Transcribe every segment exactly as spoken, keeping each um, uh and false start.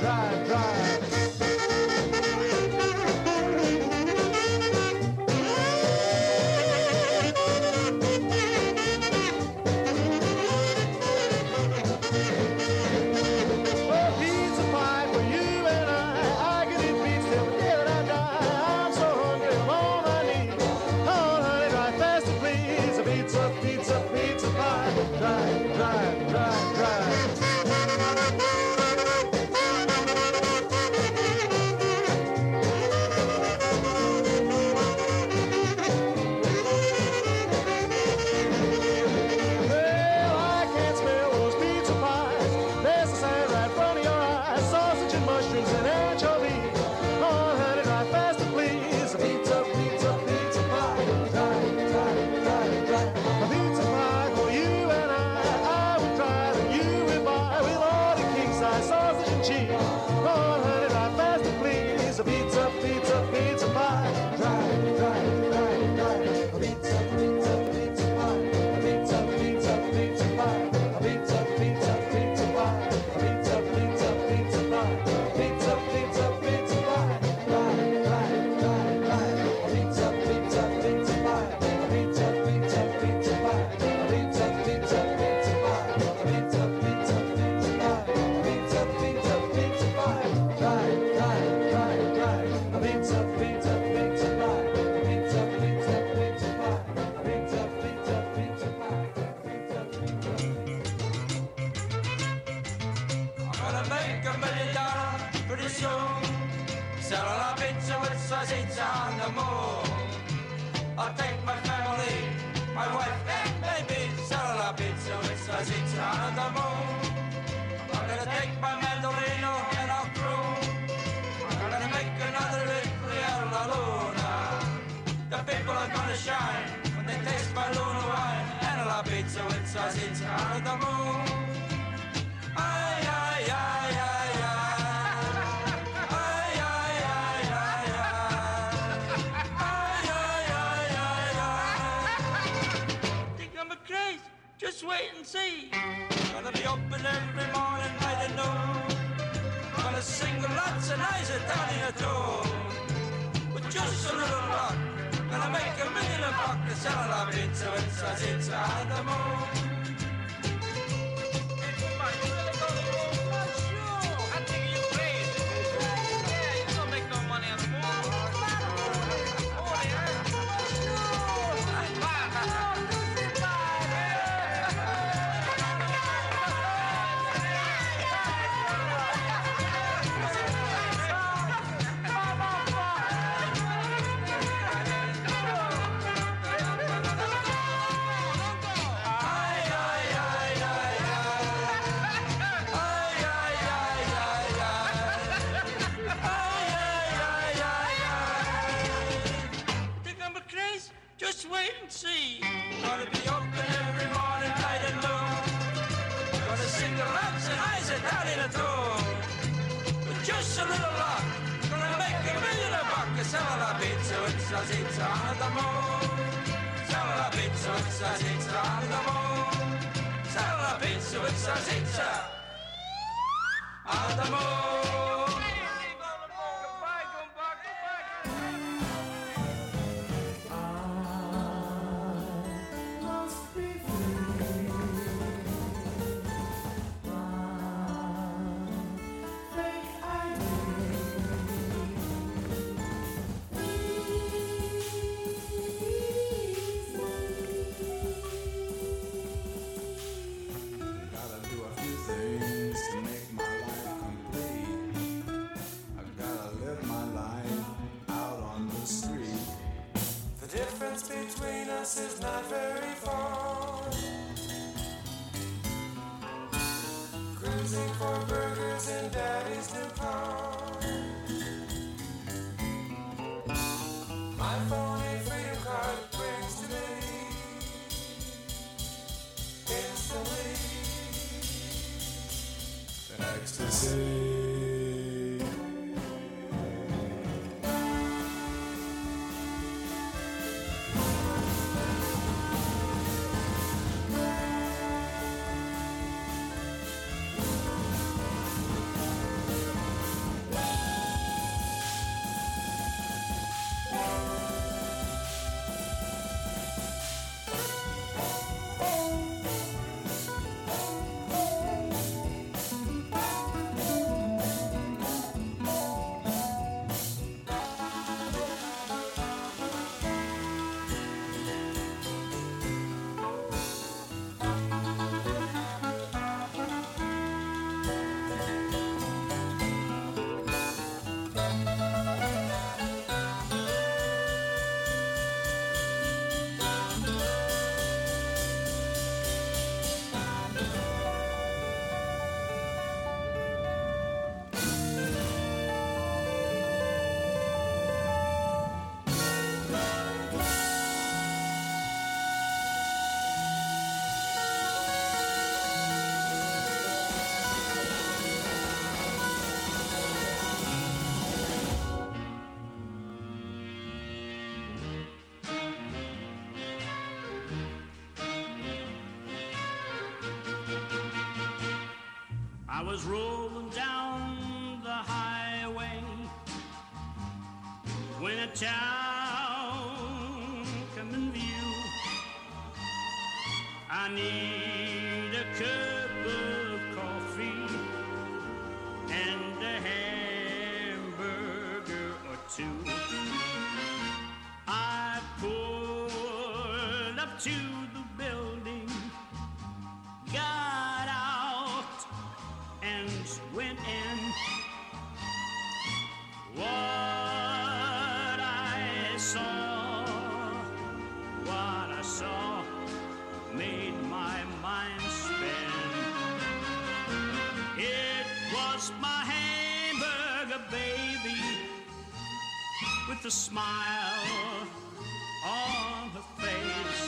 drive, drive. was rolling down the highway when a town come in view. I need a cup of coffee and a hamburger or two. I pulled up to the building, got out and went in. What I saw, what I saw made my mind spin. It was my hamburger baby with a smile on her face.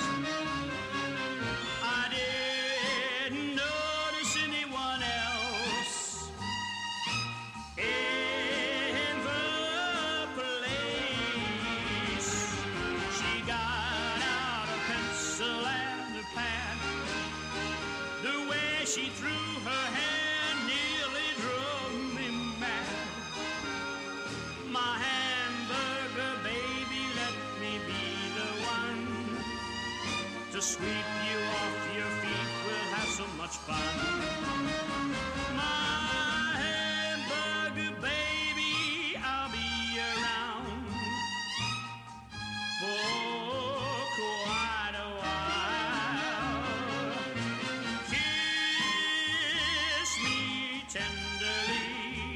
I didn't notice anyone else in the place. She got out a pencil and a pad. The way she threw her hand nearly drove me mad. My hamburger baby, let me be the one to sweep you off your feet. We'll have so much fun. My hamburger baby, I'll be around for quite a while. Kiss me tenderly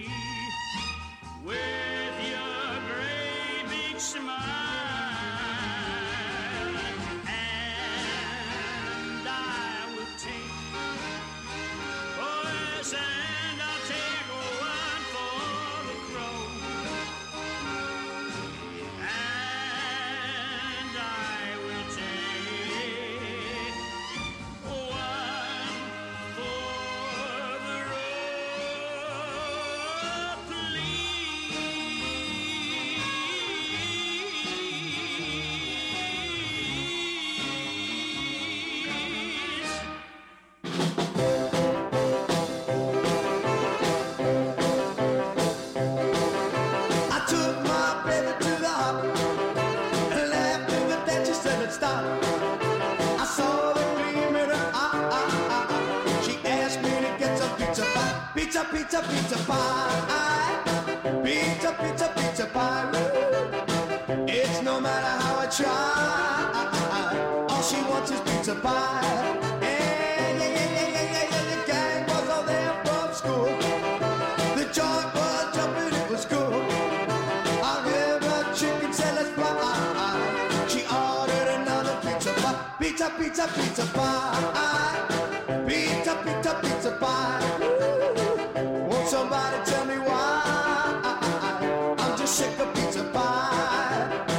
with your great big smile, and I will take, oh yes, and I'll take one for the crow, and I will take one for the road, please. I took my baby to the hop and laughed in the that she said it stop. I saw the gleam in her eye. She asked me to get some pizza pie, pizza, pizza, pizza pie, pizza, pizza, pizza pie. It's no matter how I try, all she wants is pizza pie. And yeah, yeah, yeah, yeah, yeah, yeah, the gang was all there from school. The joint was jumping, it was cool. I'll give her chicken salad fly. She ordered another pizza pie, pizza, pizza, pizza pie, pizza, pizza, pizza pie. Won't somebody tell me why? I'm just sick of pizza pie.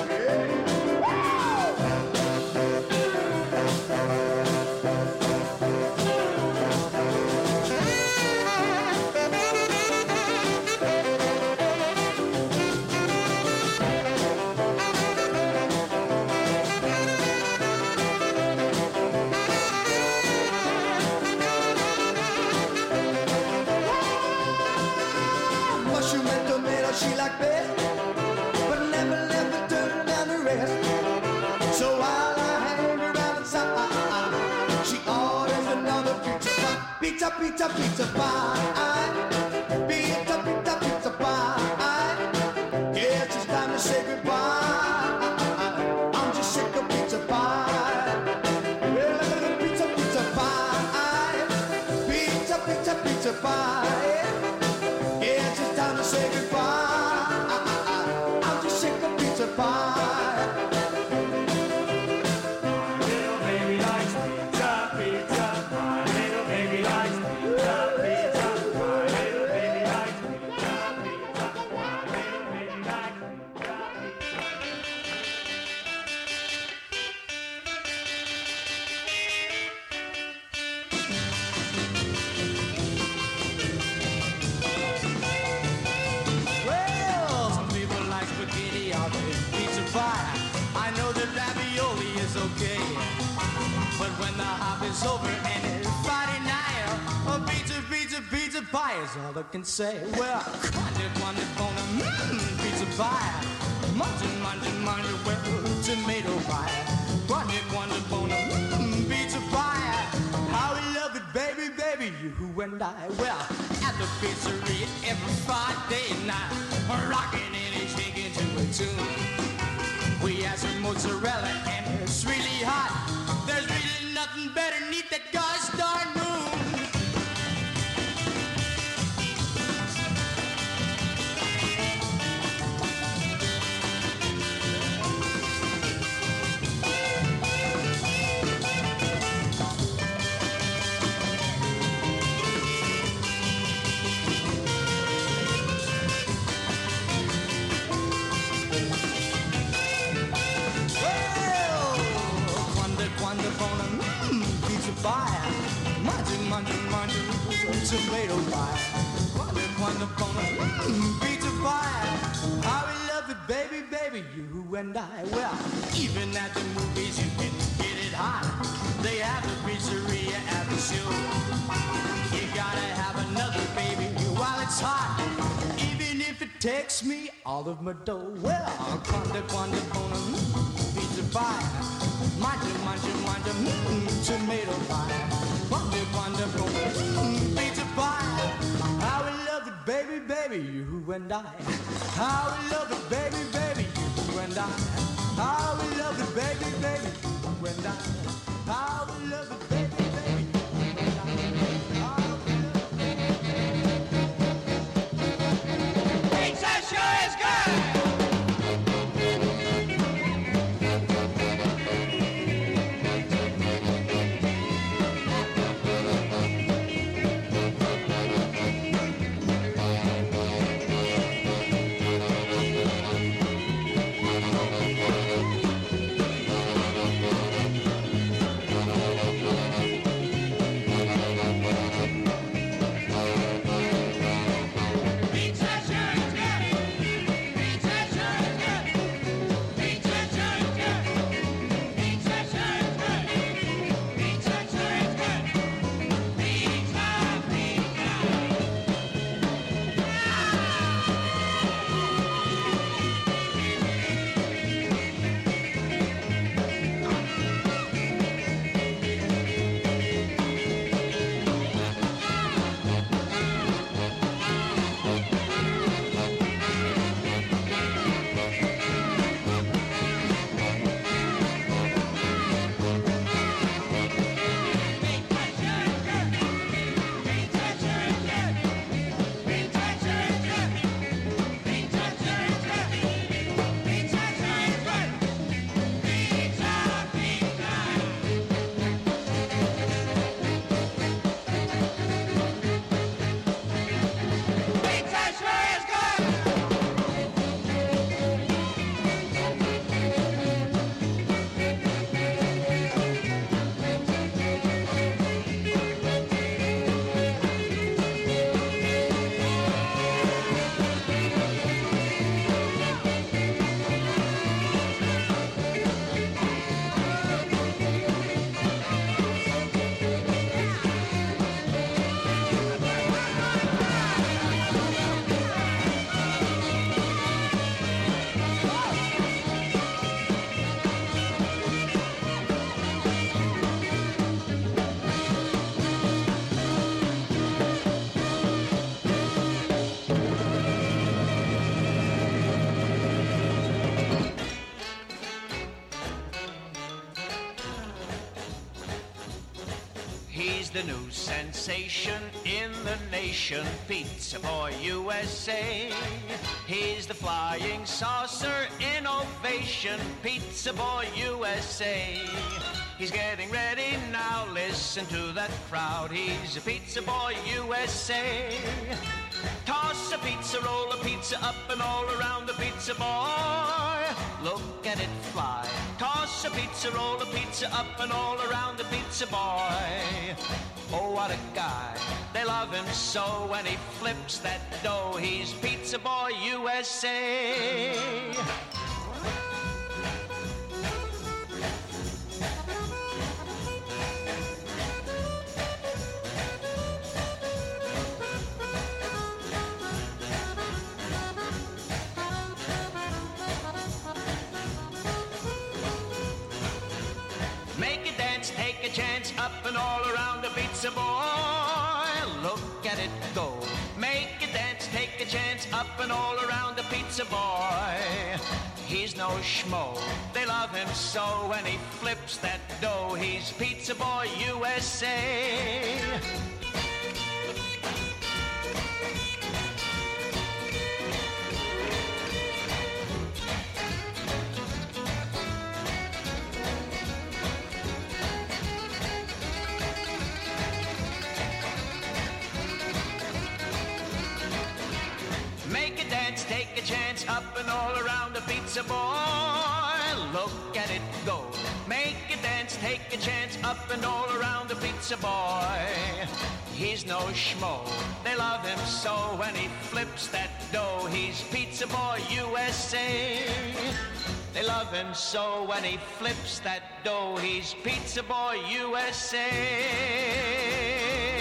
Mushroom and tomato, she like best, but never, never turn down the rest. So while I hang around inside, she orders another pizza pie, pizza, pizza, pizza pie, pizza, pizza, pizza pie. Guess it's time to say goodbye. I'm just sick of pizza pie. Well, pizza, pizza pie, pizza, pizza, pizza pie. Yes, it's time to say goodbye. I'm just sick of pizza pie. Little baby likes pizza, pizza. My little baby likes pizza, pizza. My little baby likes pizza, pizza. My little baby likes pizza, pizza. pie is all I can say. Well, quando, quando, bona, mmm, pizza pie. Munching, munching, munching, well, tomato pie. Quando, quando, bona, mmm, pizza pie. How we love it, baby, baby, you and I. Well, at the pizzeria every Friday night, rocking and shaking to a tune. We have some mozzarella and it's really hot. There's really nothing better neath that gosh darn moon. Pie, munching, munching, munching, tomato pie. Quando, quando, quando, mmm, pizza pie. How we love it, baby, baby, you and I. Well, even at the movies you can get it hot. They have a pizzeria at the show. You gotta have another, baby, while it's hot. Even if it takes me all of my dough. Well, quando, quando, quando, mmm, pizza pie. Munching, munching, munching, mmm, tomato pie. Quando, quando, quando, mmm, pizza pie. How we love it, baby, baby, you and I. How we love it, baby, baby, you and I. How we love it, baby, baby, you and I. How we love it, baby, baby, you and I. How we love it. Pizza sure is good! The new sensation in the nation, Pizza Boy U S A. He's the flying saucer innovation, Pizza Boy U S A. He's getting ready now, listen to that crowd. He's a Pizza Boy U S A. Toss a pizza, roll a pizza up and all around the Pizza Boy. Look at it fly. Toss a pizza, roll a pizza up and all around the Pizza Boy. Oh, what a guy. They love him so when he flips that dough. He's Pizza Boy U S A. pizza boy. Look at it go. Make a dance, take a chance, up and all around the pizza boy. He's no schmo, they love him so. When he flips that dough, he's Pizza Boy U S A. Make a dance, take a chance, up and all around the pizza boy. Look at it go. Make a dance, take a chance, up and all around the pizza boy. He's no schmo, they love him so. When he flips that dough, he's Pizza Boy U S A. They love him so. When he flips that dough, he's Pizza Boy U S A.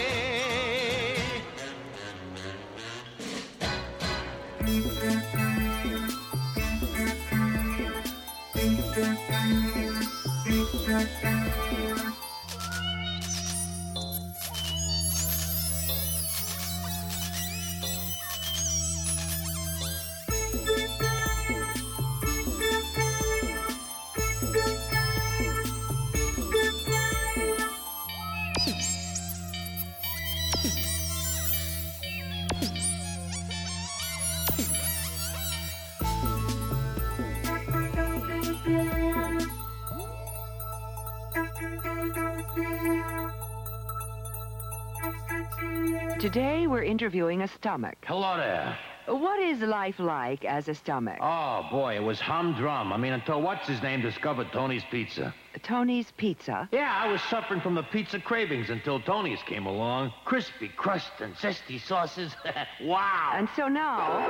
Today, we're interviewing a stomach. Hello there. What is life like as a stomach? Oh, boy, it was humdrum. I mean, until what's-his-name discovered Tony's Pizza. Tony's Pizza? Yeah, I was suffering from the pizza cravings until Tony's came along. Crispy crust and zesty sauces. Wow. And so now...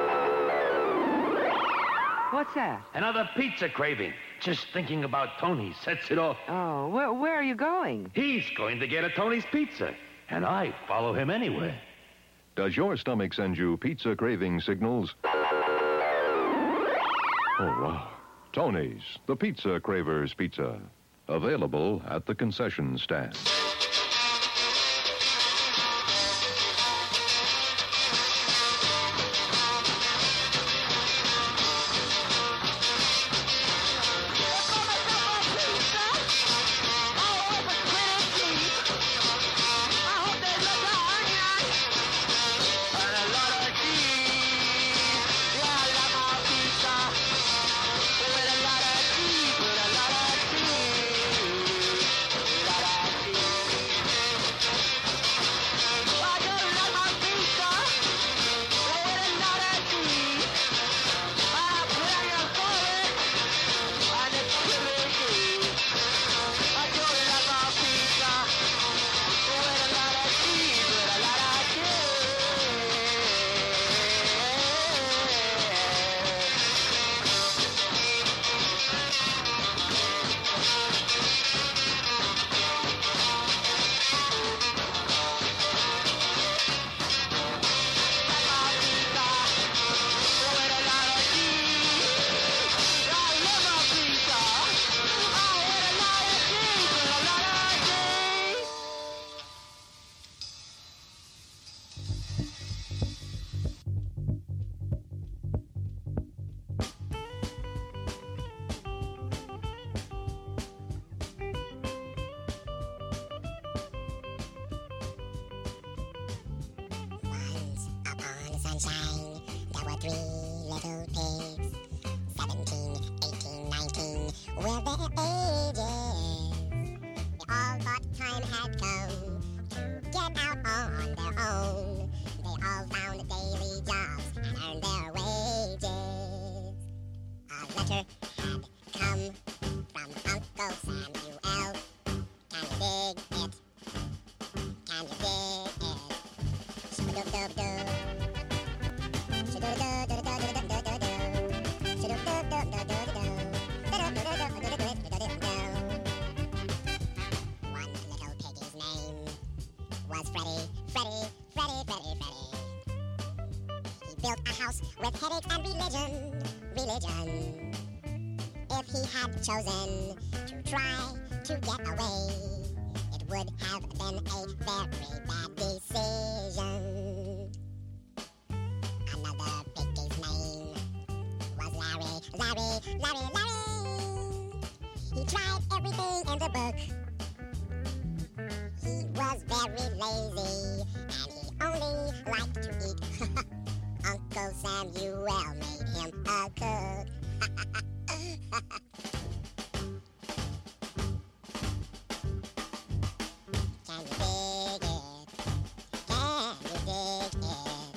What's that? Another pizza craving. Just thinking about Tony sets it off. Oh, where, where are you going? He's going to get a Tony's Pizza, and I follow him anywhere. Does your stomach send you pizza craving signals? Oh, wow. Tony's, the Pizza Cravers Pizza. Available at the concession stand. sunshine. There were three little pigs, seventeen, eighteen, nineteen, with their ages. They all thought time had come to get out on their own. They all found daily jobs and earned their wages. A letter had come from Uncle Samuel. Can you dig it? Can you dig it? Shoo-doo-doo-doo. One little piggy's name was Freddy, Freddy, Freddy, Freddy, Freddy. He built a house with headaches and religion, religion. If he had chosen to try to get away, it would have been a very bad decision. Another piggy's name was Larry, Larry, Larry, Larry. He tried everything in the book. He was very lazy, and he only liked to eat. Uncle Samuel made him a cook. Can you dig it? Can you dig it?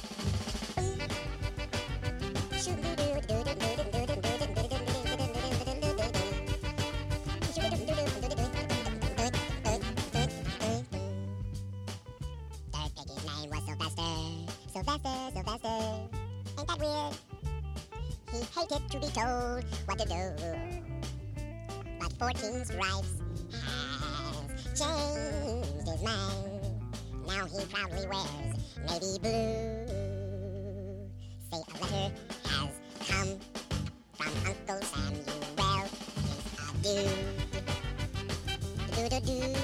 Third piggy's name was Sylvester. Sylvester, Sylvester. Ain't that weird? He hated to be told what to do. But fourteen Stripes has changed his mind. Now he proudly wears navy blue. Say a letter has come from Uncle Samuel. He's a dude. Do-do-do.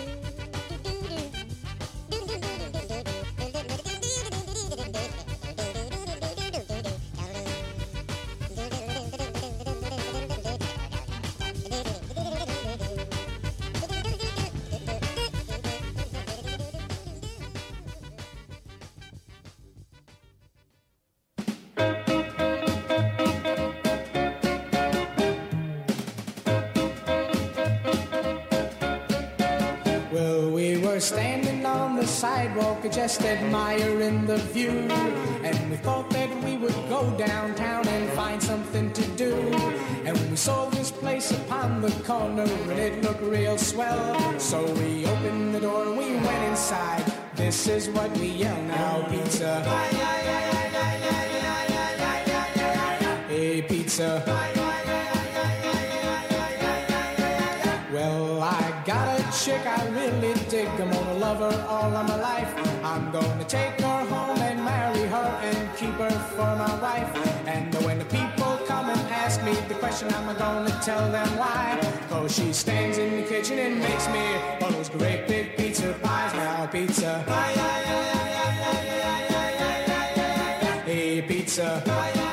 Standing on the sidewalk, just admiring the view. And we thought that we would go downtown and find something to do. And we saw this place upon the corner, and it looked real swell. So we opened the door and we went inside. This is what we yell now, pizza. Hey, pizza. Well, I got a chick I really dig. I'm gonna love her all of my life. I'm gonna take her home and marry her and keep her for my wife. And when the people come and ask me the question, I'm gonna tell them why. Cause she stands in the kitchen and makes me all those great big pizza pies. Now, pizza. Hey, pizza.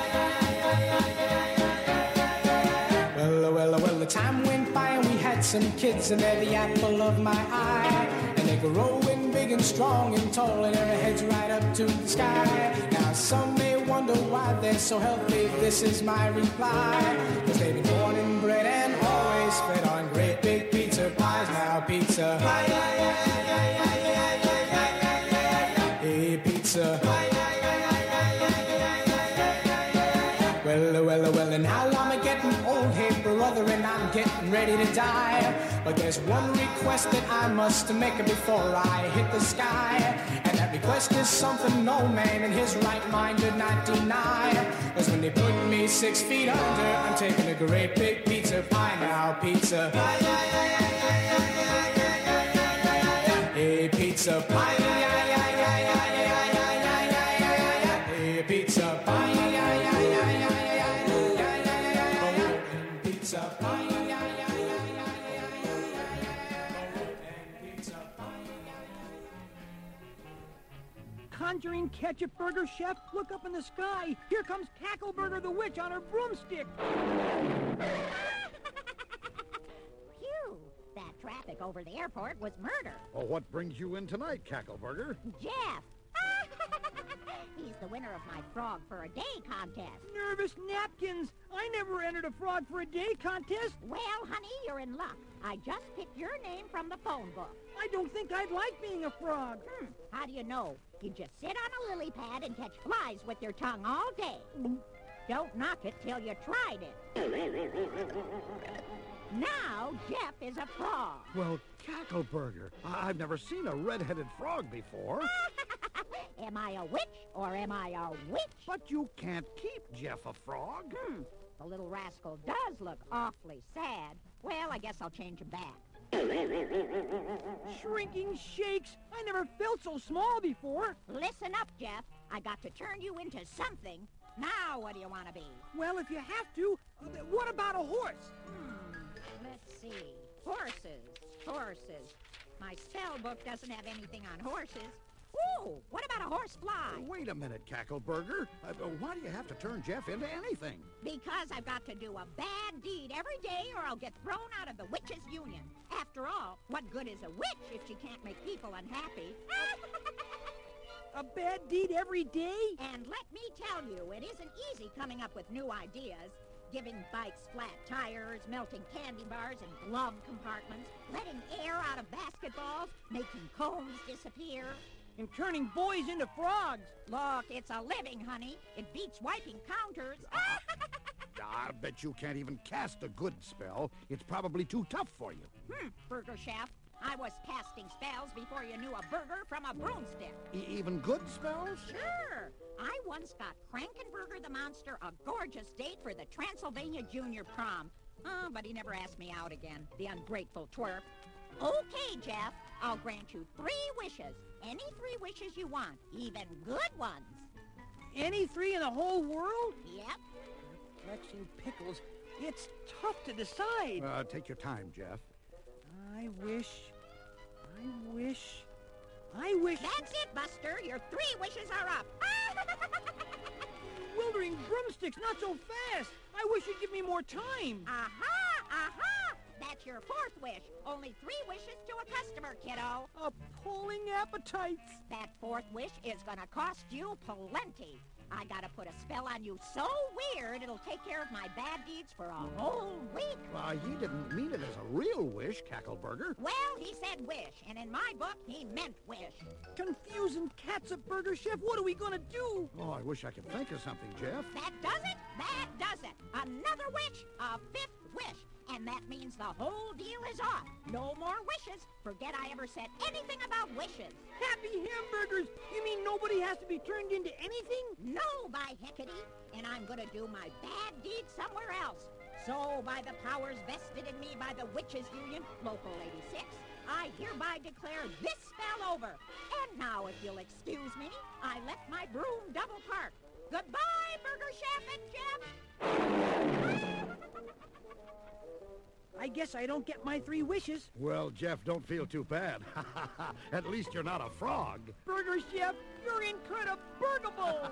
Well, well, well, the time went by and we had some kids, and they're the apple of my eye. And they're growing big and strong and tall, and their heads right up to the sky. Now some may wonder why they're so healthy. This is my reply. Cause they've been born and bred and always fed on great big pizza pies. Now, pizza. Hey, pizza. Well, well, well, and now I'm getting old, hey brother, and I'm getting ready to die. But there's one request that I must make before I hit the sky. And that request is something no man in his right mind did not deny. Cause when they put me six feet under, I'm taking a great big pizza pie. Now, pizza. Hey, pizza pie. Hey, pizza pie. Conjuring Ketchup Burger, Chef, look up in the sky. Here comes Cackleburger the Witch on her broomstick. Phew, that traffic over the airport was murder. Well, what brings you in tonight, Cackleburger? Jeff. He's the winner of my Frog for a Day contest. Nervous napkins. I never entered a Frog for a Day contest. Well, honey, you're in luck. I just picked your name from the phone book. I don't think I'd like being a frog. Hmm, how do you know? You just sit on a lily pad and catch flies with your tongue all day. Don't knock it till you tried it. Now, Jeff is a frog. Well, Cackleburger, I- I've never seen a red-headed frog before. Am I a witch or am I a witch? But you can't keep Jeff a frog. Hmm, the little rascal does look awfully sad. Well, I guess I'll change him back. Shrinking shakes. I never felt so small before. Listen up, Jeff. I got to turn you into something. Now, what do you want to be? Well, if you have to, what about a horse? Hmm, let's see. Horses, horses. My spell book doesn't have anything on horses. Ooh, what about a horse fly? Wait a minute, Cackleburger. Uh, why do you have to turn Jeff into anything? Because I've got to do a bad deed every day or I'll get thrown out of the Witches' Union. After all, what good is a witch if she can't make people unhappy? A bad deed every day? And let me tell you, it isn't easy coming up with new ideas. Giving bikes flat tires, melting candy bars in glove compartments, letting air out of basketballs, making combs disappear. And turning boys into frogs. Look, it's a living, honey. It beats wiping counters. I bet you can't even cast a good spell. It's probably too tough for you. Hmm, Burger Chef. I was casting spells before you knew a burger from a broomstick. E- even good spells? Sure. I once got Krankenberger the Monster a gorgeous date for the Transylvania Junior Prom. Oh, but he never asked me out again, the ungrateful twerp. Okay, Jeff, I'll grant you three wishes. Any three wishes you want, even good ones. Any three in the whole world? Yep. Flexing pickles. It's tough to decide. Uh, take your time, Jeff. I wish... I wish... I wish... That's it, Buster. Your three wishes are up. Wildering broomsticks, not so fast. I wish you'd give me more time. Aha! Aha! That's your fourth wish. Only three wishes to a customer, kiddo. Appalling appetites. That fourth wish is gonna cost you plenty. I gotta put a spell on you so weird it'll take care of my bad deeds for a whole week. Uh, he didn't mean it as a real wish, Cackleburger. Well, he said wish, and in my book, he meant wish. Confusing cats at Burger Chef. What are we gonna do? Oh, I wish I could think of something, Jeff. That does it? That does it. Another wish, a fifth wish. And that means the whole deal is off. No more wishes. Forget I ever said anything about wishes. Happy hamburgers! You mean nobody has to be turned into anything? No, by heckity. And I'm gonna do my bad deed somewhere else. So, by the powers vested in me by the Witches' Union, Local eighty-six, I hereby declare this spell over. And now, if you'll excuse me, I left my broom double parked. Goodbye, Burger Chef and Jeff! I guess I don't get my three wishes. Well, Jeff, don't feel too bad. At least you're not a frog. Burger Chef, you're incredible!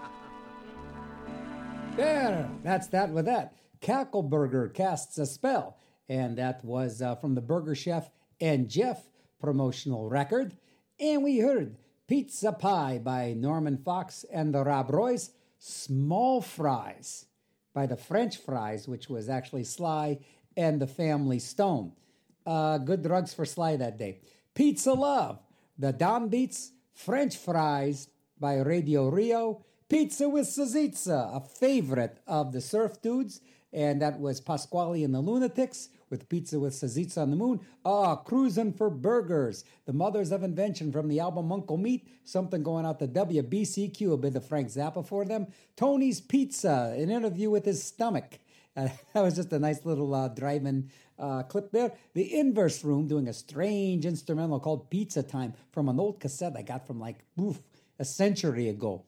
There, that's that with that. Cackleburger casts a spell. And that was uh, from the Burger Chef and Jeff promotional record. And we heard Pizza Pie by Norman Fox and the Rob Roys. Small Fries by the French Fries, which was actually Sly and the Family Stone. Uh, good drugs for Sly that day. Pizza Love, the Don Beats, French Fries by Radio Rio. Pizza with Salsiccia, a favorite of the Surf Dudes, and that was Pasquale and the Lunatics with Pizza with Salsiccia on the Moon. Ah, Cruisin' for Burgers, the Mothers of Invention from the album Uncle Meat, something going out to W B C Q, a bit of Frank Zappa for them. Tony's Pizza, an interview with his stomach. Uh, that was just a nice little uh, drive-in uh, clip there. The Inverse Room doing a strange instrumental called Pizza Time from an old cassette I got from like oof, a century ago.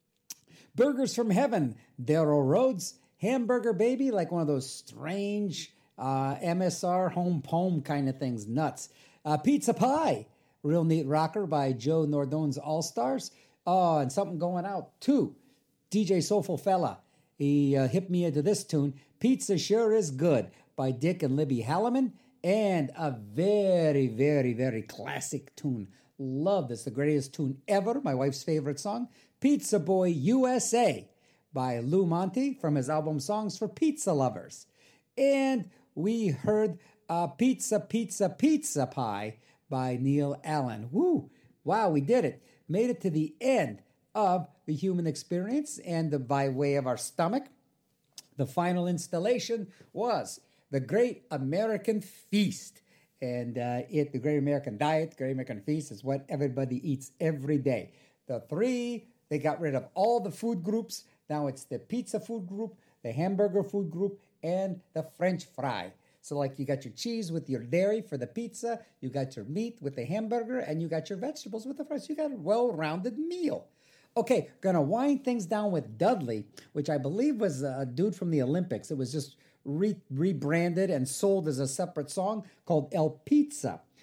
Burgers from Heaven, Darryl Rhodes, Hamburger Baby, like one of those strange uh, M S R home poem kind of things, nuts. Uh, Pizza Pie, Real Neat Rocker by Joe Nordone's All-Stars. Oh, and something going out too. D J Soulful Fella, he uh, hit me into this tune, Pizza Sure Is Good by Dick and Libby Halliman, and a very, very, very classic tune. Love this, the greatest tune ever, my wife's favorite song, Pizza Boy U S A by Lou Monte from his album Songs for Pizza Lovers. And we heard uh, Pizza, Pizza, Pizza Pie by Neil Allen. Woo! Wow, we did it. Made it to the end of the human experience, and the, by way of our stomach, the final installation was the Great American Feast. And uh, it, the Great American Diet, Great American Feast is what everybody eats every day. The three, they got rid of all the food groups. Now it's the pizza food group, the hamburger food group, and the French fry. So like you got your cheese with your dairy for the pizza, you got your meat with the hamburger, and you got your vegetables with the fries. You got a well-rounded meal. Okay, gonna wind things down with Dudley, which I believe was a dude from the Olympics. It was just re- rebranded and sold as a separate song called El Pizza,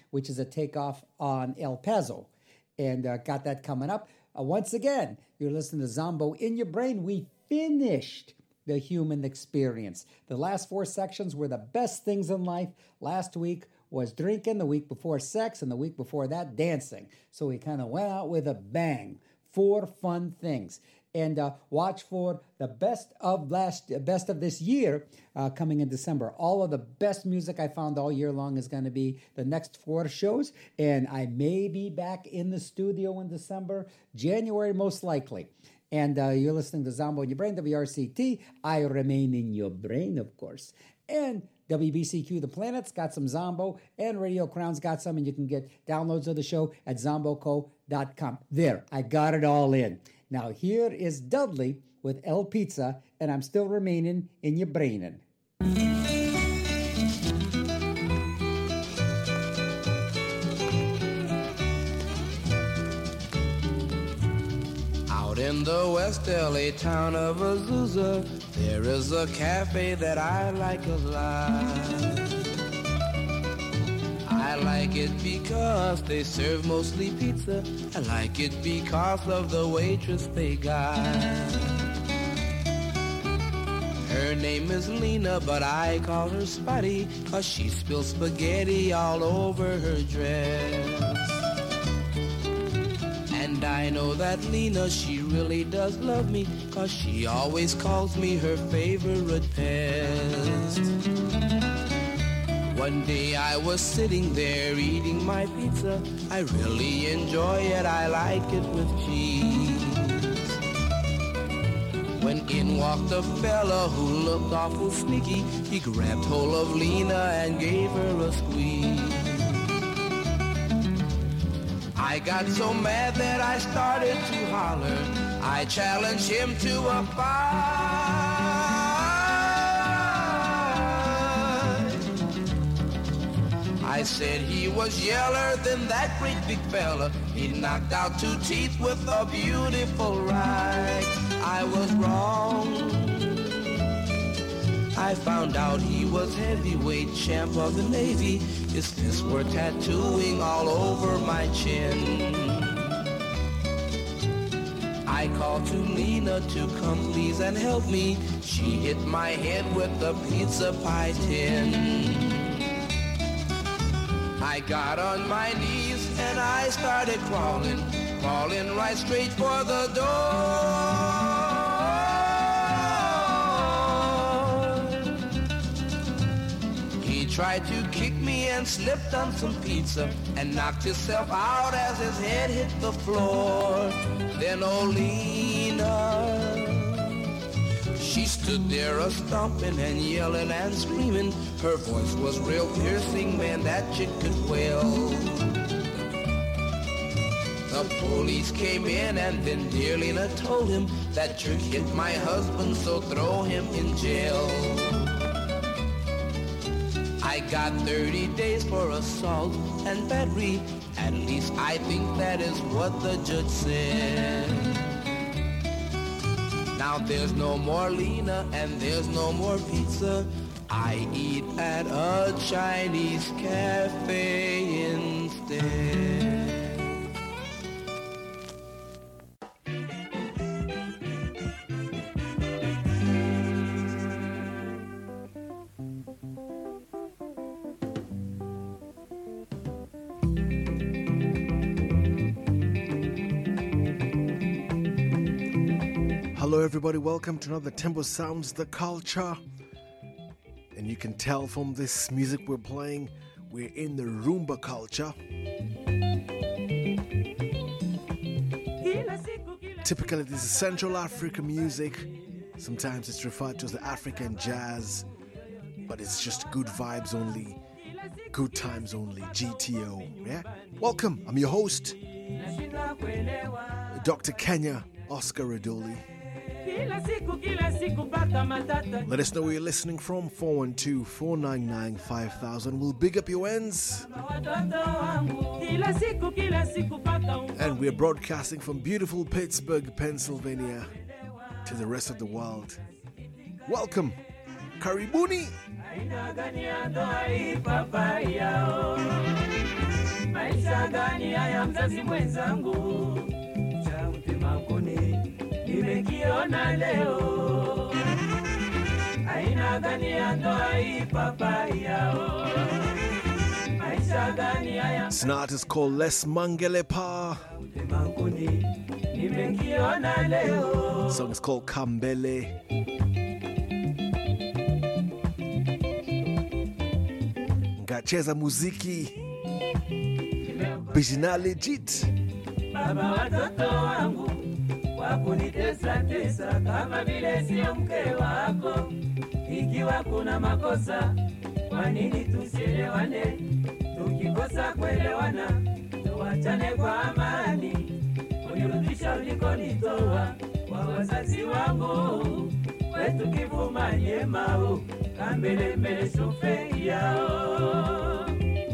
which is a takeoff on El Paso. And uh, got that coming up. Uh, once again, you're listening to Zombo in Your Brain. We finished the human experience. The last four sections were the best things in life. Last week was drinking, the week before sex, and the week before that, dancing. So we kind of went out with a bang. Four fun things. And uh, watch for the best of last, best of this year uh, coming in December. All of the best music I found all year long is going to be the next four shows. And I may be back in the studio in December, January most likely. And uh, you're listening to Zombo in Your Brain, W R C T. I remain in your brain, of course. And W B C Q The Planet's got some Zombo, and Radio Crown's got some, and you can get downloads of the show at zombo co dot com. There, I got it all in. Now here is Dudley with El Pizza, and I'm still remaining in your brainin'. Out in the West L A town of Azusa, there is a cafe that I like a lot. I like it because they serve mostly pizza. I like it because of the waitress they got. Her name is Lena, but I call her Spotty, cause she spills spaghetti all over her dress. And I know that Lena, she really does love me, cause she always calls me her favorite pest. One day I was sitting there eating my pizza. I really enjoy it, I like it with cheese. When in walked a fella who looked awful sneaky, he grabbed hold of Lena and gave her a squeeze. I got so mad that I started to holler. I challenged him to a fight. I said he was yeller than that great big fella. He knocked out two teeth with a beautiful right. I was wrong. I found out he was heavyweight champ of the Navy. His fists were tattooing all over my chin. I called to Lena to come please and help me. She hit my head with the pizza pie tin. I got on my knees and I started crawling, crawling right straight for the door. He tried to kick me and slipped on some pizza and knocked himself out as his head hit the floor. Then Olena, she stood there a-stomping and yelling and screaming. Her voice was real piercing, man, that chick could wail. The police came in and then dear Lena told him that jerk hit my husband, so throw him in jail. I got thirty days for assault and battery. At least I think that is what the judge said. Now there's no more Lena and there's no more pizza. I eat at a Chinese cafe instead. Hello everybody, welcome to another Tempo Sounds The Culture. And you can tell from this music we're playing, we're in the rumba culture. Typically this is Central African music. Sometimes it's referred to as the African jazz, but it's just good vibes only, good times only, G T O. Yeah? Welcome, I'm your host, Doctor Kenya Oscar Radoli. Let us know where you're listening from. Four one two, four nine nine, five thousand. We'll big up your ends. And we're broadcasting from beautiful Pittsburgh, Pennsylvania to the rest of the world. Welcome, Karibuni. Maisha gani haya mzazi mwenzangu, cha mtema kuni nimekiona leo. Aina gani ya ndoa hii papa yao, maisha gani haya. This artist called Les Mangelepa. Mtema kuni nimekiona leo. The song is called Kambele. Ngacheza muziki Bijina legit. Baba watoto wangu wakunitesa tesa kama vile sio mke wako. Ikiwa kuna makosa, kwa nini tusielewane? Tukikosa kuelewana, tuachane kwa amani. Unirudisha ulikonitoa kwa wazazi wangu, kwetu Kivuma Nyemau, Kambele mbele shofe yao.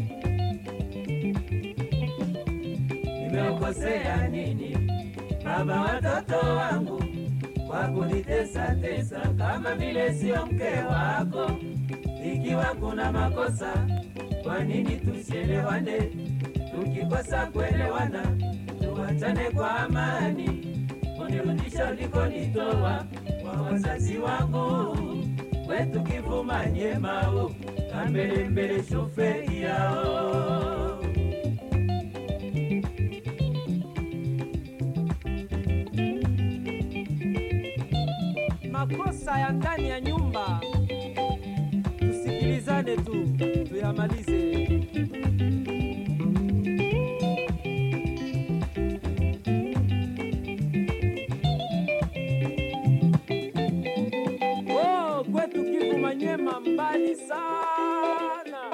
Nimeukosea nini baba watoto wangu, kwa kunitesa tesa kama vile sio mke wako? Ikiwa kuna makosa, kwa nini tusielewane? Tukikosa kuelewana, tuachane kwa amani. Unirudisha ulikonitoa kwa wazazi wangu, kwetu Kivuma Nyemau, Kambele mbele shofe yao. Makosa ya ndani ya nyumba tusikilizane tu, tuyamalize. Oh, kwetu Kivuma Nyema mbali sana.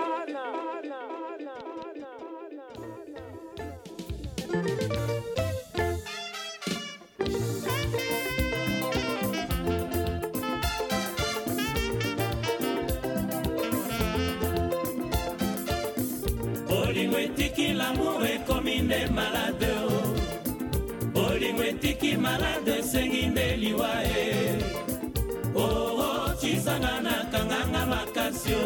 Bolingo l'amour est comme une malade. Bolingo etiki malade senginde liwae. Oh oh chisangana kanganga makasio.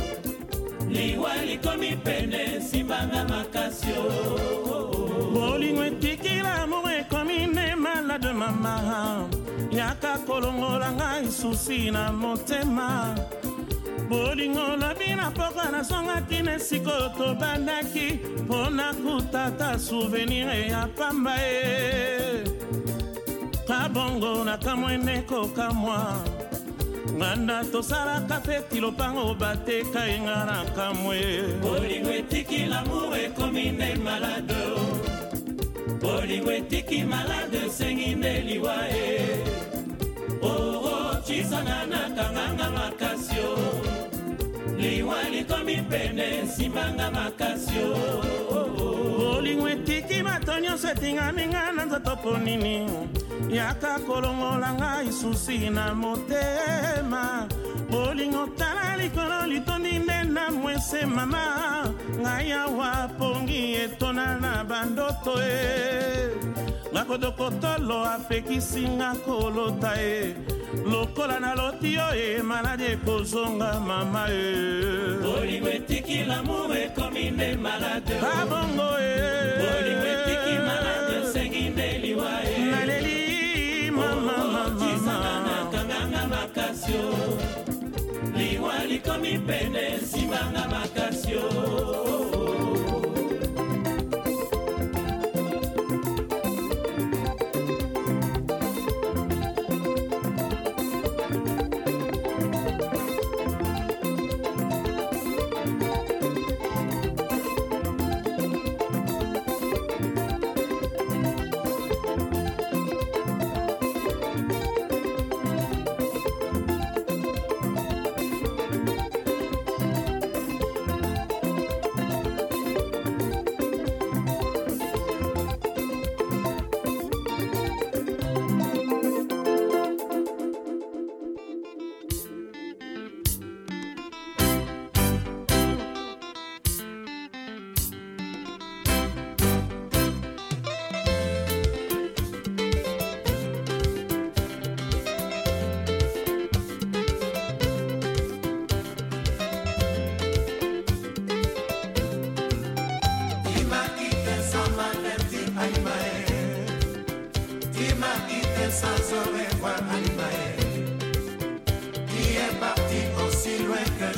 Liwa likomi pene simbanga makasio. Bolingo etiki l'amour est comme une malade mama. Yaka kolongola ngai susi na motema. Bolingo la bina poka na songa kine sikoto bandaki pona kutata souvenir ya pamba e kabongo na kamwene ko kamwa nganda to sala kafe tilopango bateka ingana kamwe. Bolingo etiki l'amour est comme une malade. Bolingo etiki malade sengine liwae. Oh oh chisangana kanganga makasio. Liwa likomi pene simbanga makasio. Bolingo etiki matonyo setinga minga na nzoto ponini. Yaka kolongola ngai susi na motema. Bolingo tala likolo litondi nena mwese mama. Ngai awa pongi etona na bandoto e. Ngakodokotolo apekisi nga kolota e. Lokola na lotio e malade kozonga mama e. Bolingo etiki l'amour est comme une malade. Kabongo e. Bolingo etiki malade senginde liwa e. Naleli mama mama. Chisangana kanganga makasio. Liwa likomi pene simbanga makasio.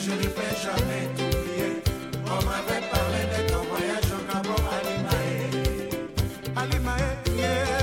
je ne vais jamais t'oublier. On m'avait parlé de ton voyage au Gabon, Alimae. Alimae, yeah.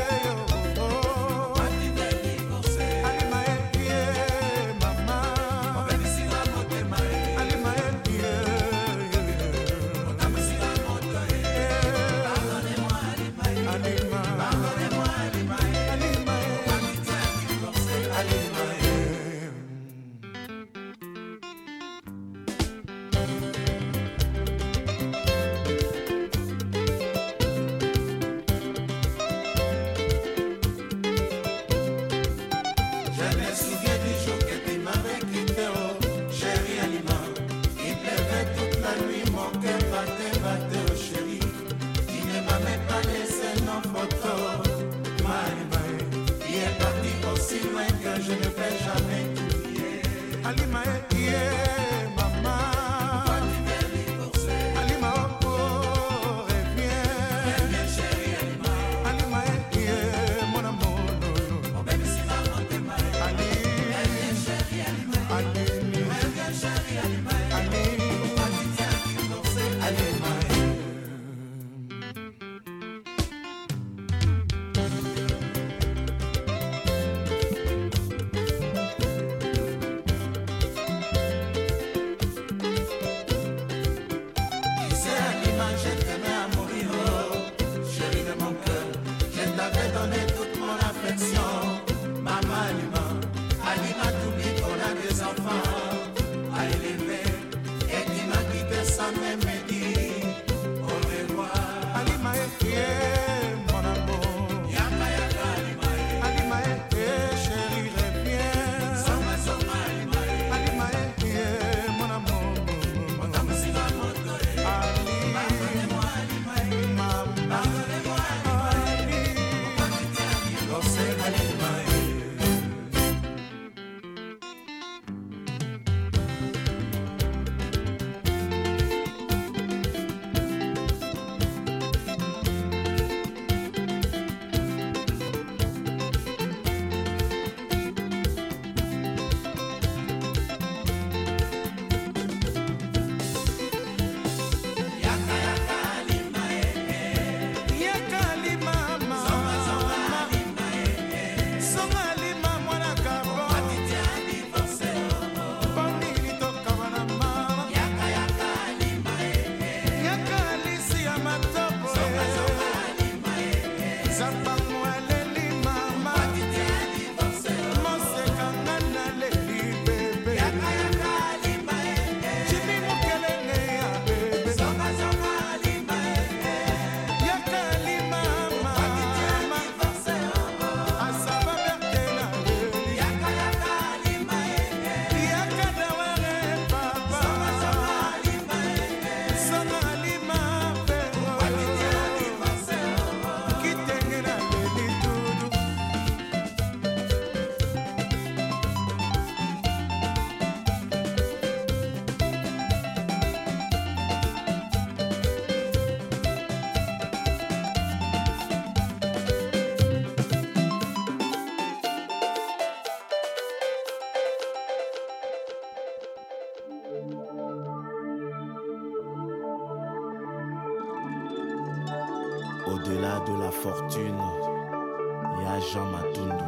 Au-delà de la fortune, il y a Jean Matundu,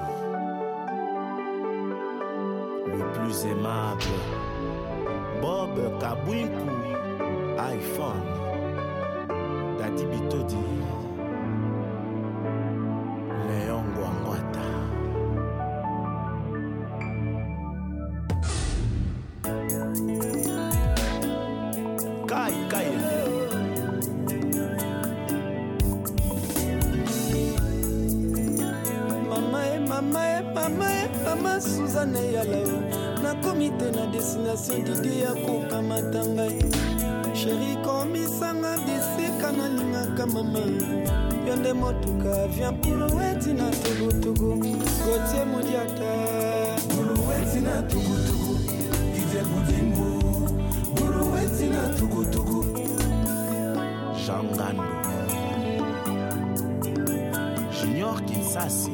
le plus aimable, Bob Kabwinku, iPhone, Daddy Bitodi, Léon Gwangwata. Kai Kai. Mama Suzanne Yalao na komite na destination Didi ya kokamata ngai Chéri komisanga bisika na lingaka mama Yonde motuka vient Buluweti na tugutugu Gautier Modiata Buluweti na tugutugu Ide Budimbu Buluweti na tugutugu Jean Gando Junior Kinsasi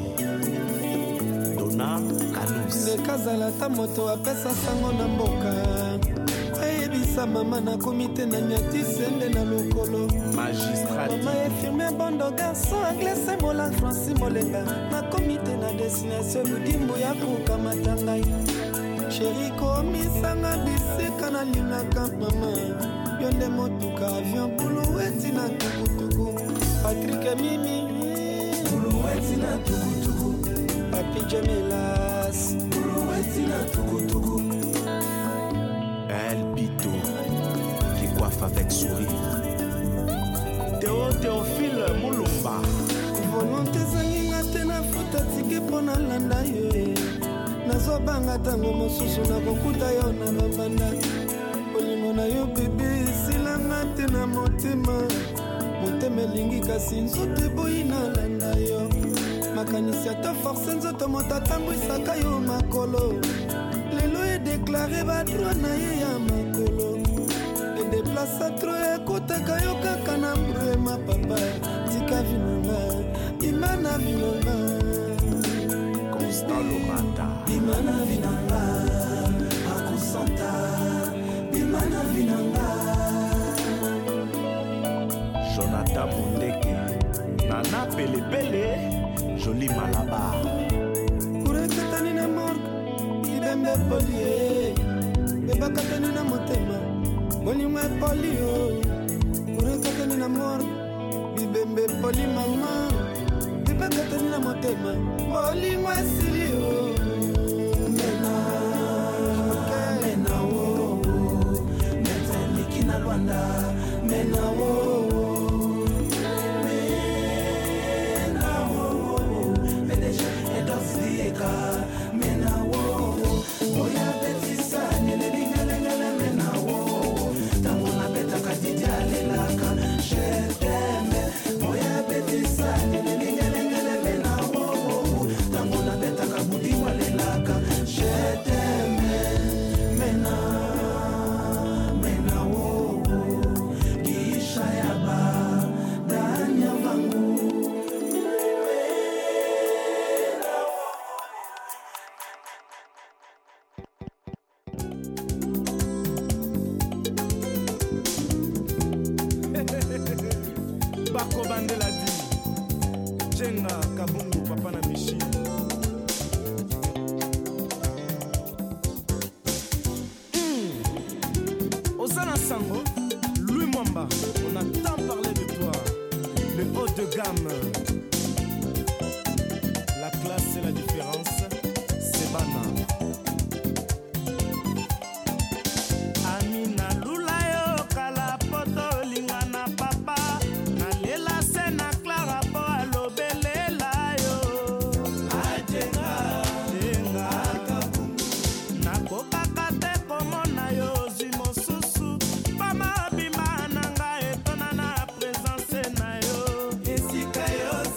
Kanus. Le kazala ta moto apesa sango na mboka. Hey yebisa mama nakomi te na nyati sende na lokolo magistrat mama efirme bondo garçon anglais mola francis molenga nakomi te na destination ludimbu ya kokamata ngai sheri komisanga bisika nalingaka mama yo nde motuka avion buluweti na tukutuku patrik mimi buluweti na tukutuku papi jemelas buluweti na tukutuku El Pito qui coiffe avec sourire. Théo Théophile Moulumba. Volonté zanginga te na futa tike pona landa yo. Nazobanga tango mosusu na kokuta yo na mabanda. Olimo na yo bebe silanga te na motema. Motema elingi kasi nzoto eboyi na landa yo. Makanisi ata force nzoto moto atambwisaka yo makolo. Lelo e déclaré badroit na ye ya makolo e déplace tro ekotaka yo kaka na mbrema papa tika vinanga imana vinanga Constant Lomata imana vinanga akusanta imana vinanga Jonathan Mundeke Nana Pele Pele Joli Malabar kurekatani na morgue ibembe polie bebakatani na motema bolimwe polio kurekatani na morgue bibembe poli mama bebakatani na motema bolimwe silio mena mena wo meteliki na Rwanda mena wo mena wo medeje edosieka mena wo oya betisa nelelingelengele mena wo tangona beta katijale laka sheteme oya betisa nelelingelengele mena wo tangona beta kabudi wale laka sheteme mena mena wo kisha yaba danya vangu Bako Bandela di Jenga Kabungu papa na Michi mm. Osana Sango Louis Mwamba, on a tant parlé de toi. Le haut de gamme, la classe et la différence, c'est Bana. Amina Lulayo Kala Poto Lingana Papa Nalela Sena Clara Po Alobelela yo Ajenga Jenga Nakoka Kate Komona yo Zimo Susu Pama Bima Nanga Etona na présence na yo Esika yo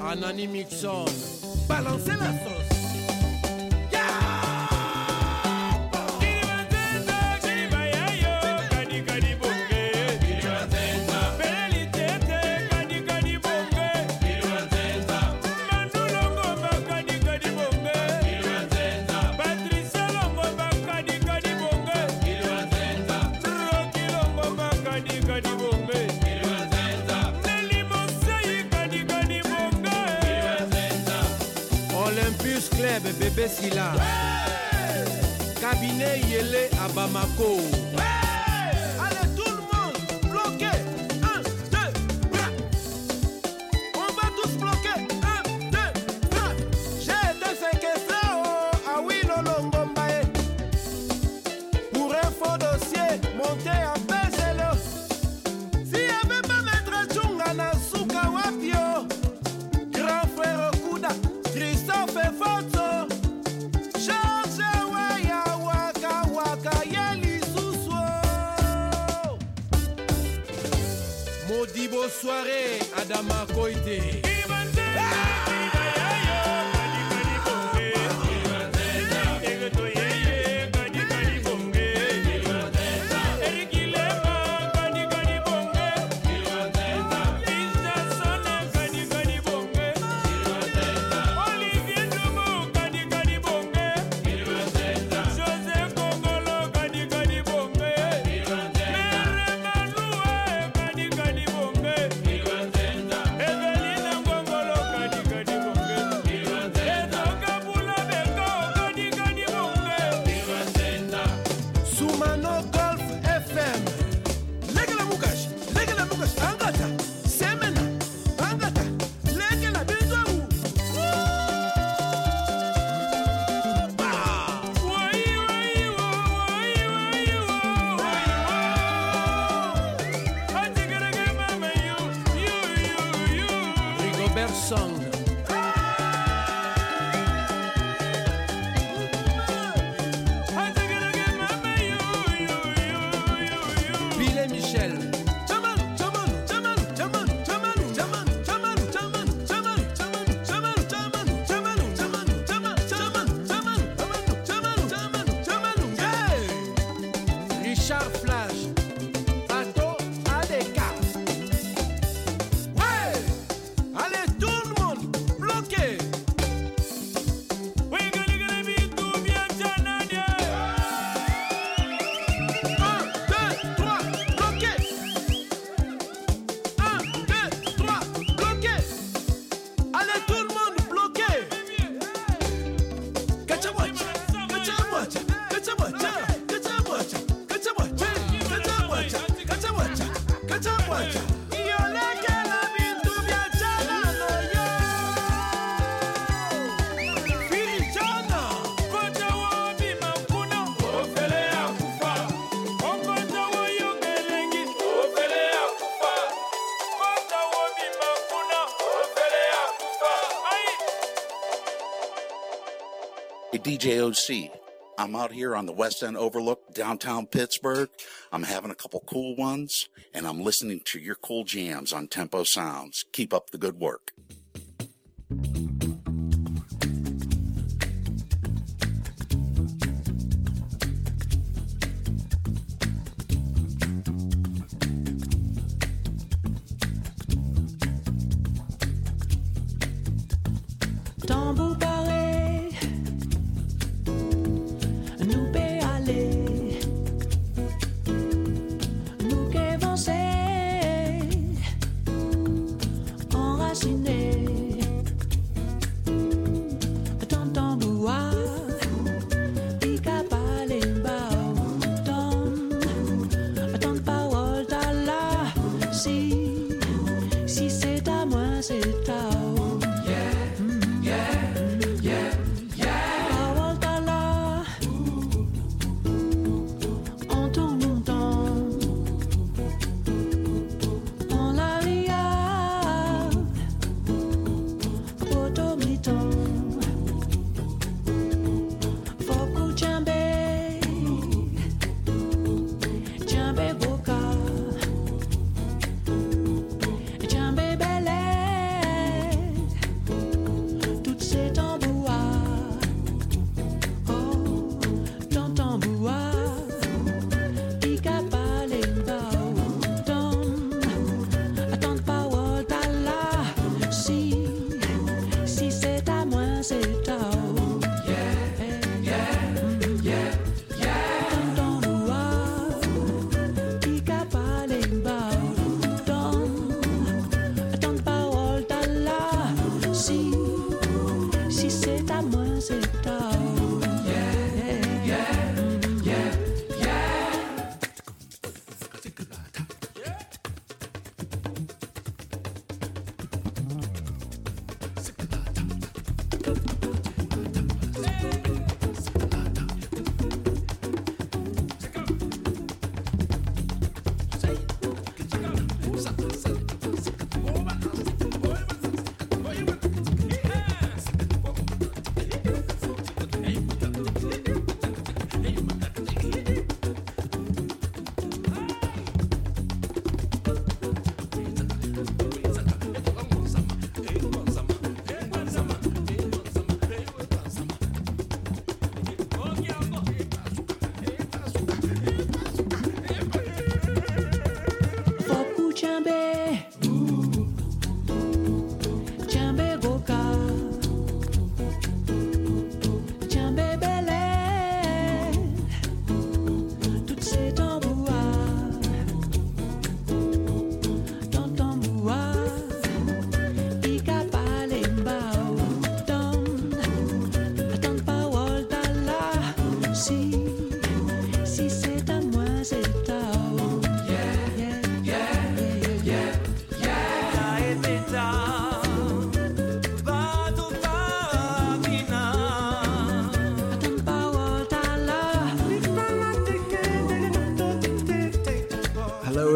Anani Mixon. Balancez la sauce. Bébé Silla, ouais. Cabinet Yele à Bamako. Ouais. Allez tout le monde, bloqué. Un, deux, trois. On va tous bloquer. Un, deux, trois. J'ai été séquestré à Wilolongombae. Pour un faux dossier, monté en P C L O. S'il n'y avait pas Maître Tchunga Nasuka Wapio, grand frère Okuda, Christophe et Foto. Modibo soirée, Adama Koité. D J O C. I'm out here on the West End Overlook, downtown Pittsburgh. I'm having a couple cool ones, and I'm listening to your cool jams on Tempo Sounds. Keep up the good work. Tambour paré, nous peut aller, nous qu'avancer, enracinés.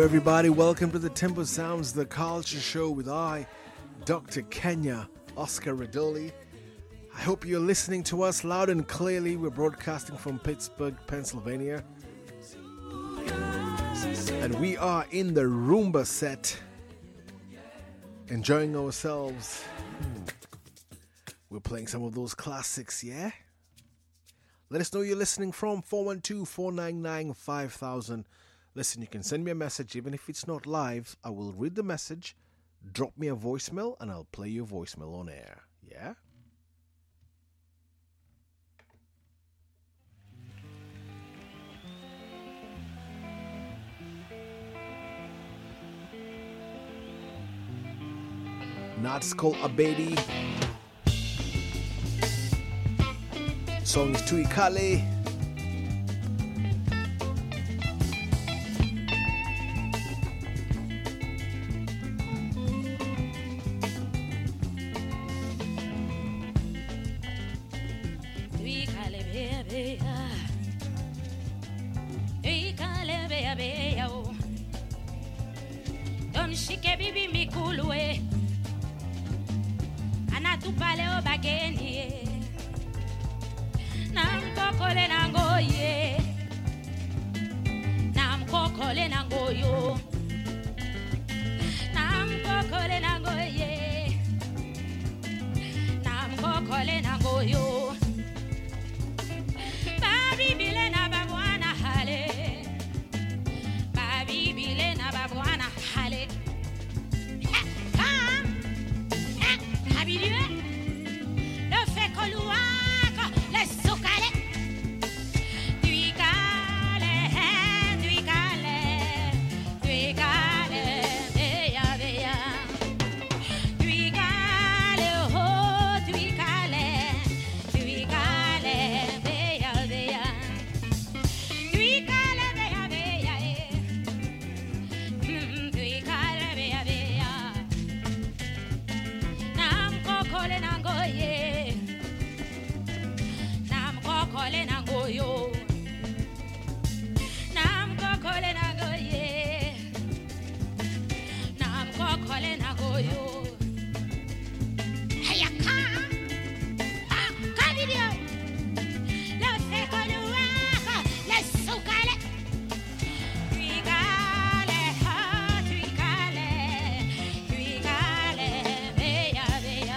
everybody. Welcome to the Tempo Sounds, the culture show with I, Doctor Kenya, Oscar Radoli. I hope you're listening to us loud and clearly. We're broadcasting from Pittsburgh, Pennsylvania. And we are in the Rumba set, enjoying ourselves. We're playing some of those classics, yeah? Let us know you're listening from four one two, four nine nine, five thousand. Listen, you can send me a message even if it's not live. I will read the message, drop me a voicemail, and I'll play your voicemail on air. Yeah? Now it's called Abedi. Song is Tuikale. Shike bibi mikulwe anatupale obageni namkokole nangoye namkokole nangoyo namkokole nangoye namkokole nangoyo babi bile na babwana hale babi bile na babwana hale. Le fait qu'on loue, le socale, tuicale, tuicale, tuicale, veya, veya, tuicale, oh, tuicale, tuicale, veya, veya, tuicale, veya, veya, tuicale, veya, veya. Kokole nangoye, nam kokole nangoyo, nam kokole nangoye, nam kokole nangoyo. Hey, come, ah, come here. Le fait qu'on loue, le socale, tuicale, ah, tuicale, tuicale, veya, veya.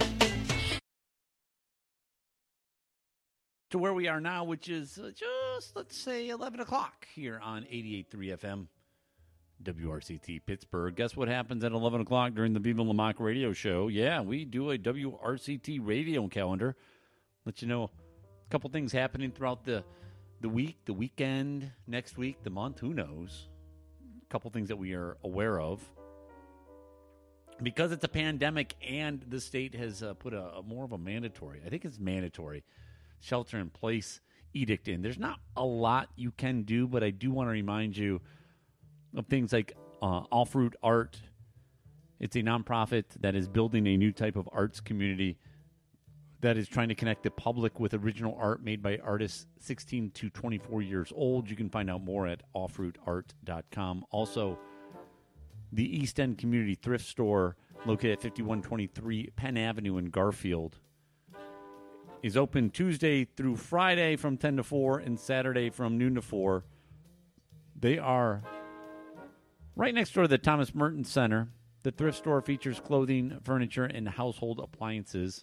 To where we are now, which is uh, just, let's say, eleven o'clock here on eighty-eight point three F M, W R C T Pittsburgh. Guess what happens at eleven o'clock during the Viva La Mock radio show? Yeah, we do a W R C T radio calendar. Let you know a couple things happening throughout the, the week, the weekend, next week, the month, who knows. A couple things that we are aware of. Because it's a pandemic and the state has uh, put a, a more of a mandatory, I think it's mandatory, shelter-in-place edict in. There's not a lot you can do, but I do want to remind you of things like uh, All Fruit Art. It's a nonprofit that is building a new type of arts community that is trying to connect the public with original art made by artists sixteen to twenty-four years old. You can find out more at all fruit art dot com. Also, the East End Community Thrift Store, located at fifty-one twenty-three Penn Avenue in Garfield, is open Tuesday through Friday from ten to four and Saturday from noon to four. They are right next door to the Thomas Merton Center. The thrift store features clothing, furniture, and household appliances.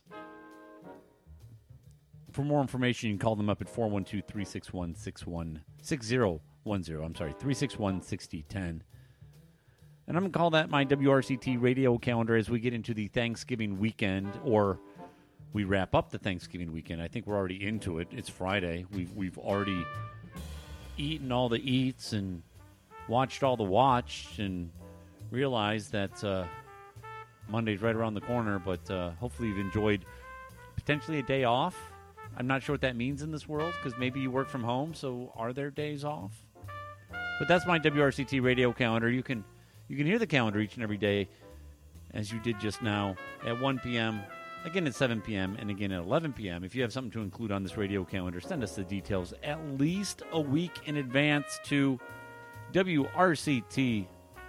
For more information, you can call them up at four one two, three six one, six one six zero one zero. I'm sorry, three six one, six zero one zero. And I'm going to call that my W R C T radio calendar as we get into the Thanksgiving weekend, or we wrap up the Thanksgiving weekend. I think we're already into it. It's Friday. We've we've already eaten all the eats and watched all the watched and realized that uh, Monday's right around the corner. But uh, hopefully you've enjoyed potentially a day off. I'm not sure what that means in this world, because maybe you work from home, so are there days off? But that's my W R C T radio calendar. You can you can hear the calendar each and every day, as you did just now, at one p.m., again at seven p.m., and again at eleven p.m. If you have something to include on this radio calendar, send us the details at least a week in advance to W R C T.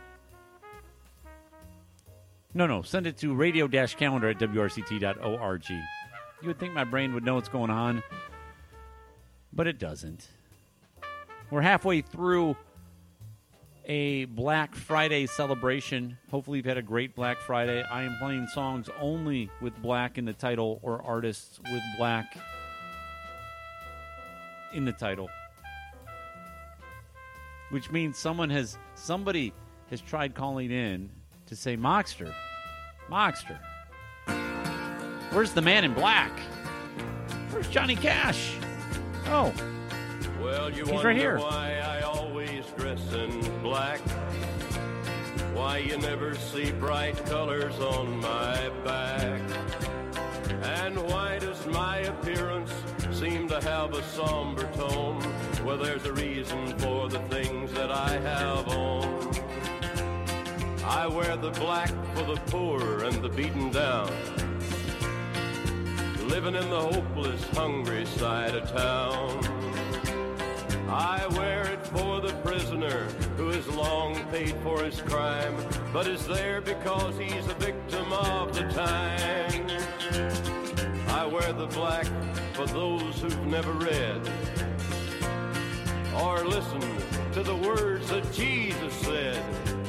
No, no, send it to radio-calendar at W R C T dot org. You would think my brain would know what's going on, but it doesn't. We're halfway through a Black Friday celebration. Hopefully you've had a great Black Friday. I am playing songs only with black in the title or artists with black in the title. Which means someone has somebody has tried calling in to say, Moxter, Moxter, where's the man in black? Where's Johnny Cash? Oh, well, you he's wonder right here. Why I always dress in black. Why you never see bright colors on my back. And why does my appearance seem to have a somber tone? Well, there's a reason for the things that I have on. I wear the black for the poor and the beaten down, living in the hopeless, hungry side of town. I wear it for the prisoner who has long paid for his crime, but is there because he's a victim of the time. I wear the black for those who've never read or listened to the words that Jesus said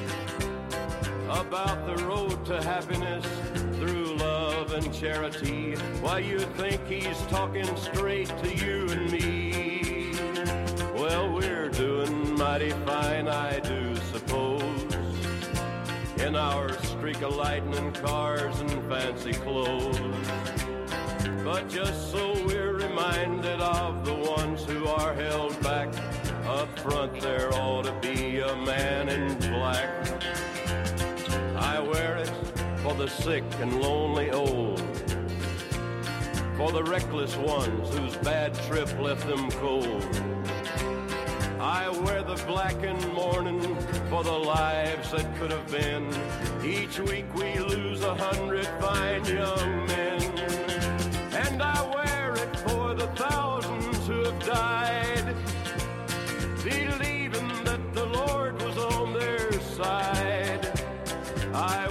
about the road to happiness through love and charity. Why, you think he's talking straight to you and me. Well, we're doing mighty fine, I do suppose, in our streak of lightning cars and fancy clothes. But just so we're reminded of the ones who are held back, up front there ought to be a man in black. I wear it for the sick and lonely old, for the reckless ones whose bad trip left them cold. I wear the black in mourning for the lives that could have been. Each week we lose a hundred fine young men. And I wear it for the thousands who have died, believing that the Lord was on their side. I